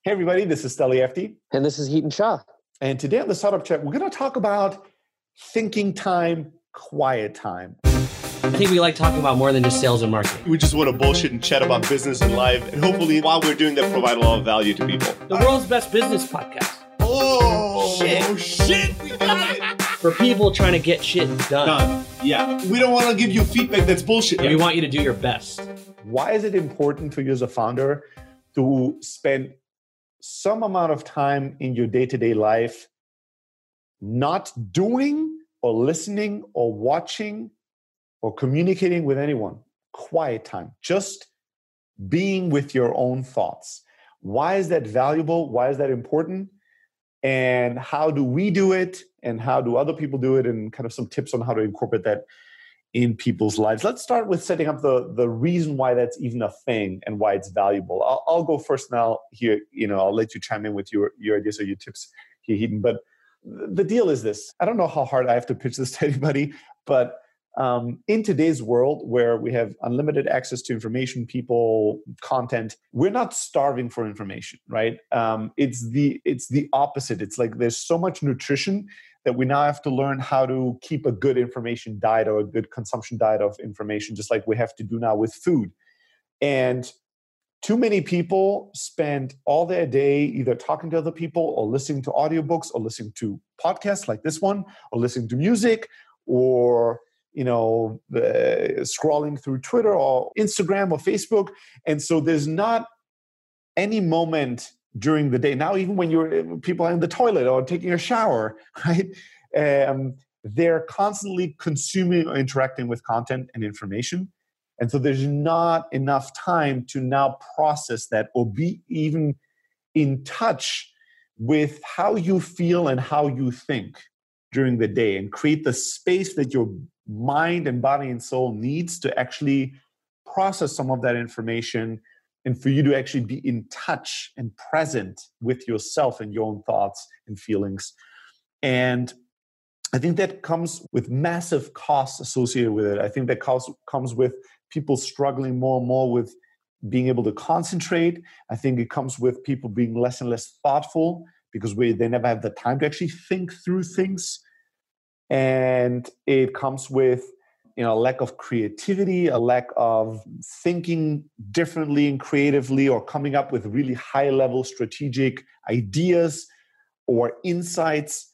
Hey everybody, this is Steli Efti. And this is Heaton Shah. And today on the Startup Chat, we're going to talk about thinking time, quiet time. I think we like talking about more than just sales and marketing. We just want to bullshit and chat about business and life. And hopefully, while we're doing that, provide a lot of value to people. The world's best business podcast. Oh, shit. We got it. For people trying to get shit done. Yeah. We don't want to give you feedback that's bullshit. We want you to do your best. Why is it important for you as a founder to spend some amount of time in your day-to-day life not doing or listening or watching or communicating with anyone? Quiet time, just being with your own thoughts. Why is that valuable? Why is that important? And how do we do it? And how do other people do it? And kind of some tips on how to incorporate that in people's lives. Let's start with setting up the reason why that's even a thing and why it's valuable. I'll go first now here. I'll let you chime in with your ideas or your tips here, Heaton. But the deal is this. I don't know how hard I have to pitch this to anybody, but in today's world where we have unlimited access to information, people, content, we're not starving for information, right? It's the opposite. It's like there's so much nutrition that we now have to learn how to keep a good information diet or a good consumption diet of information, just like we have to do now with food. And too many people spend all their day either talking to other people or listening to audiobooks or listening to podcasts like this one or listening to music or scrolling through Twitter or Instagram or Facebook. And so there's not any moment during the day. Now, even when people are in the toilet or taking a shower, right? They're constantly consuming or interacting with content and information. And so there's not enough time to now process that or be even in touch with how you feel and how you think during the day and create the space that your mind and body and soul needs to actually process some of that information and for you to actually be in touch and present with yourself and your own thoughts and feelings. And I think that comes with massive costs associated with it. I think that comes with people struggling more and more with being able to concentrate. I think it comes with people being less and less thoughtful because they never have the time to actually think through things. And it comes with a lack of creativity, a lack of thinking differently and creatively or coming up with really high-level strategic ideas or insights.